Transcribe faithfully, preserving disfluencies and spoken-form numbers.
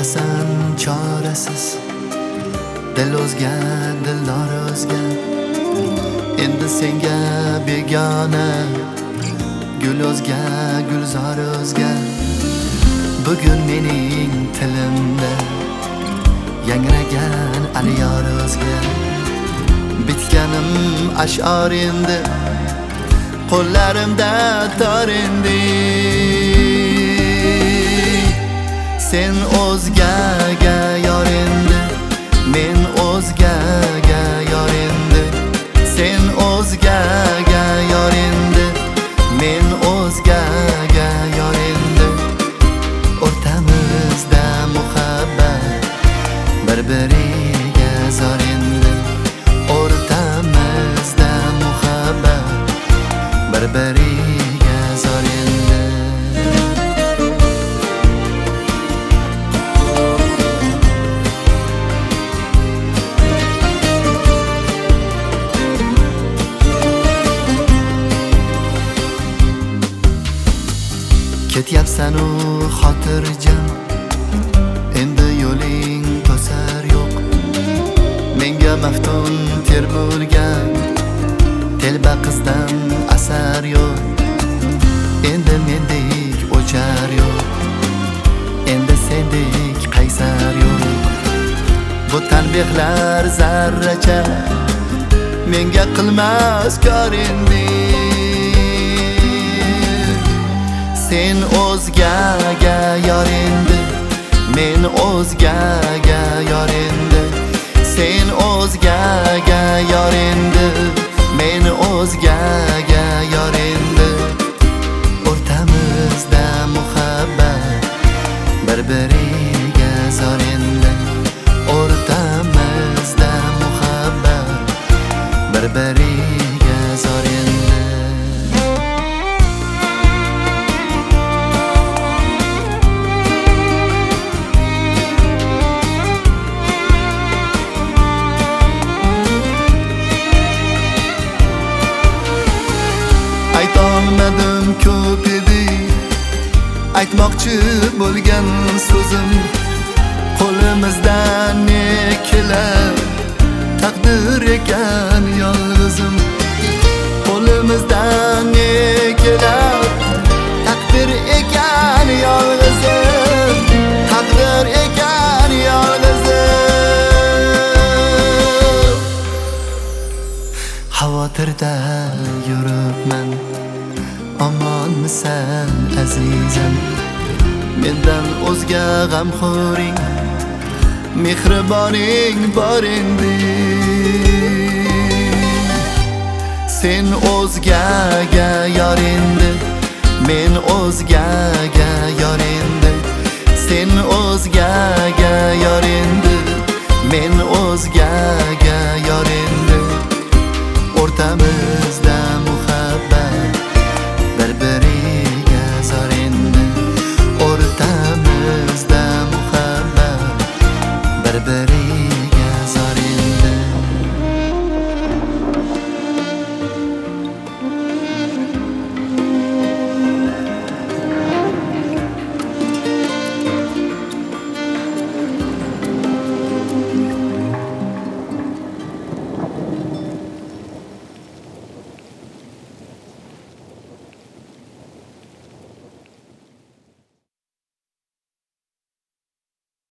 yurasan chorasiz. Dil o'zga, dildor o'zga. Endi senga begona, gul o'zga, gulzor o'zga. Bugun mening tilimda yangragan aliyor o'zga. Bitganim ash'or endi, qo'llarimda tor endi. Sen o'zgaga yor endi, men o'zgaga yor endi. Sen o'zgaga yor endi, men o'zgaga yor endi. O'rtamizda muhabbat bir-biriga zor endi. O'rtamizda muhabbat bir-biriga zor endi. Ketyapsan u xotirjam, endi yo'ling to'sar yo'q. Menga maftun ter bo'lgan telba qizdan asar yo'q. Endi mendek o'char yo'q, endi sendek qaysar yo'q. Bu tanbehlar zarracha menga qilmas kor endi. Sen o'zgaga yor endi, men o'zgaga yor endi. Sen o'zgaga yor endi, men o'zgaga yor endi. O'rtamizda muhabbat bir-biriga zor endi. O'rtamizda muhabbat bir-biriga zor endi. Aytolmadim ko'p edi aytmoqchi bo'lgan so'zim. Qo'limizdan ne kelar, taqdir ekan yolg'izim. Qo'limizdan ne kelar, taqdir ekan yolg'izim. Taqdir ekan yolg'izim. Xavotirda yuribman, omonmisan azizim? Mendan o'zga g'amxo'ring, mehriboning bor endi. Sen o'zgaga yor endi, men o'zgaga yor endi. Sen o'zgaga yor endi, men o'zgaga